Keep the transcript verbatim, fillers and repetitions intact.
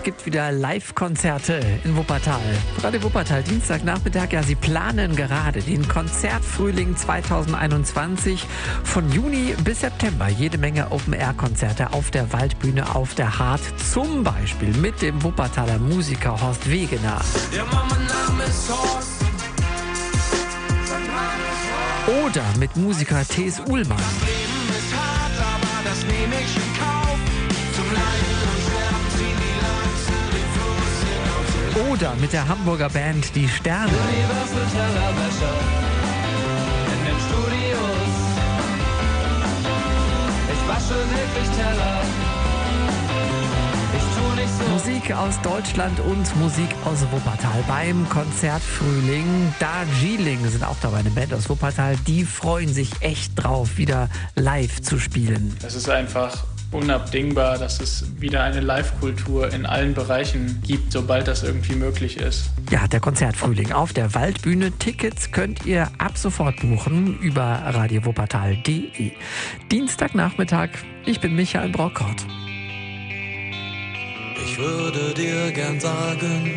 gibt wieder Live-Konzerte in Wuppertal. Radio Wuppertal, Dienstagnachmittag. Ja, sie planen gerade den Konzertfrühling zweitausendeinundzwanzig von Juni bis September. Jede Menge Open-Air-Konzerte auf der Waldbühne, auf der Hart. Zum Beispiel mit dem Wuppertaler Musiker Horst Wegener. Ja, Mama, Name ist Horst. Oder mit Musiker T S. Uhlmann. Das Leben ist hart, aber das nehme ich in Kauf. Zum Leiden und Sterben ziehen die Lanze den Fluss hinauf. Oder mit der Hamburger Band Die Sterne. Universal Tellerwäscher in den Studios. Ich wasche wirklich Teller. Ich tu nicht so. Musik aus Deutschland und Musik aus Wuppertal beim Konzertfrühling. Darjeeling sind auch dabei, eine Band aus Wuppertal. Die freuen sich echt drauf, wieder live zu spielen. Es ist einfach unabdingbar, dass es wieder eine Live-Kultur in allen Bereichen gibt, sobald das irgendwie möglich ist. Ja, der Konzertfrühling auf der Waldbühne. Tickets könnt ihr ab sofort buchen über radio wuppertal punkt de. Dienstagnachmittag, ich bin Michael Brockhaut. Ich würde dir gern sagen,